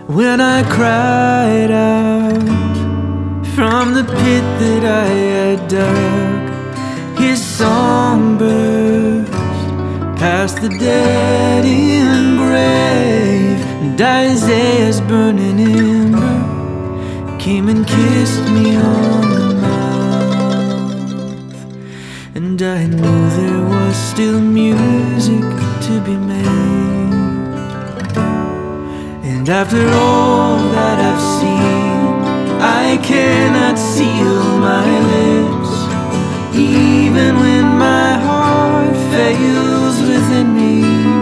When I cried out from the pit that I had dug, His song burst past the dead in grave, and Isaiah's burning ember came and kissed me on the mouth, and I knew there was still music to be made. And after all that I've seen, I cannot seal my lips, even when my heart fails within me.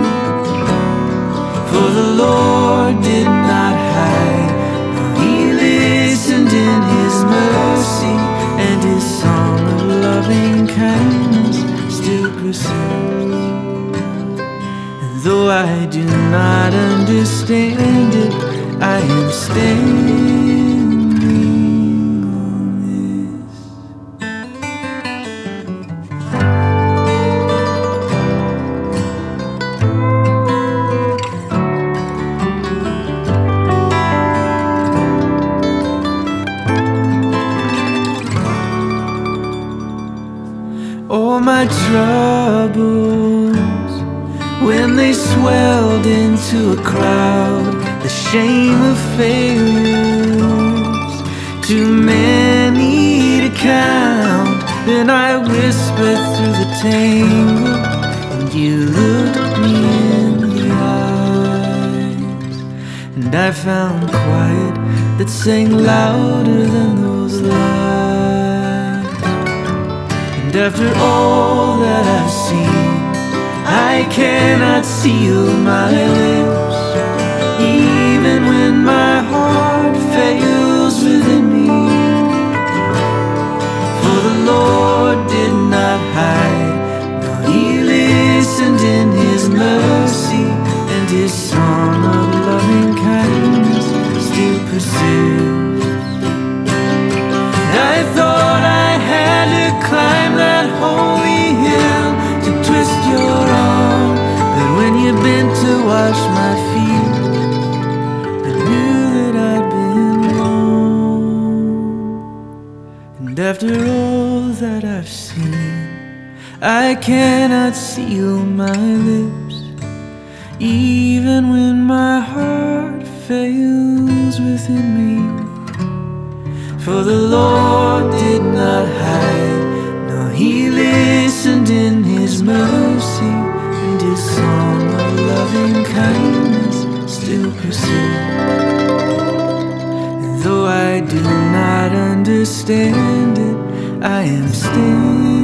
For the Lord did not hide, no, He listened in His mercy, and His song of loving kindness still persists. And though I do not understand it, I am standing on this. All my troubles, when they swelled into a crowd, the shame of failures, too many to count, then I whispered through the tangle, and You looked me in the eyes, and I found quiet that sang louder than those lies. And after all that I've seen, I cannot seal my lips, even when my heart fails within me. For the Lord did not hide, no, He listened in His mercy, and His song of loving kindness still persists. And I thought I had to climb that holy hill to twist Your arm, but when You bent to wash my feet, I knew that I'd been wrong. And after all that I've seen, I cannot seal my lips, even when my heart fails within me. For the Lord did not hide, no, He listened in His mercy, and His song of loving kindness still persists. And though I do not understand it, I am still